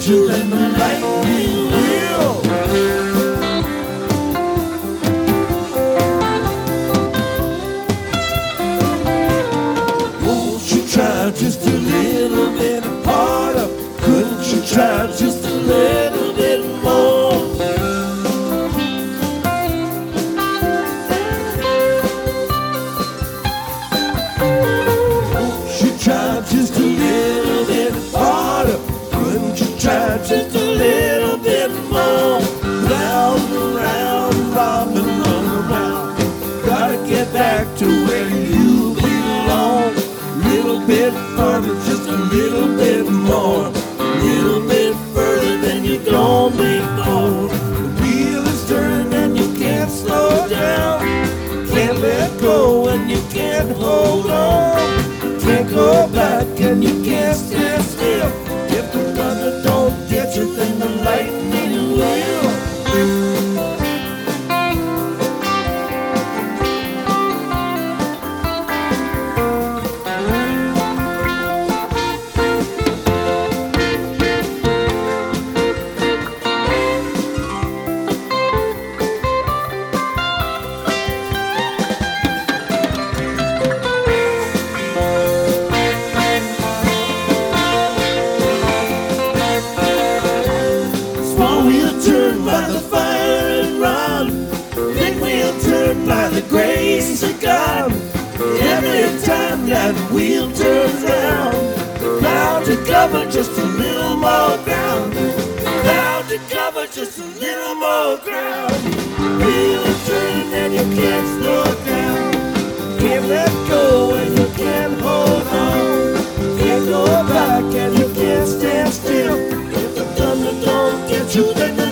get you, then the lightning will. Won't you try just a little bit harder? Couldn't you try just a little bit more? Won't you try just a little bit harder? Couldn't you try just a little bit more? Round and round, round and round, around. Gotta get back to where you belong. Little bit further, just a little bit more. A little bit further than you're gonna be born. The wheel is turning and you can't slow down. Can't let go and you can't hold on. Can't go back and you can't stand still. If the thunder don't get you, then the lightning will. Turn by the fire and run. Big wheel turn by the grace of God. Every time that wheel turns round, bound to cover just a little more ground. Bound to cover just a little more ground. Wheel is turning and you can't slow down. Can't let go and you can't hold on. Can't go back and you can't stand still. If the thunder don't get you, then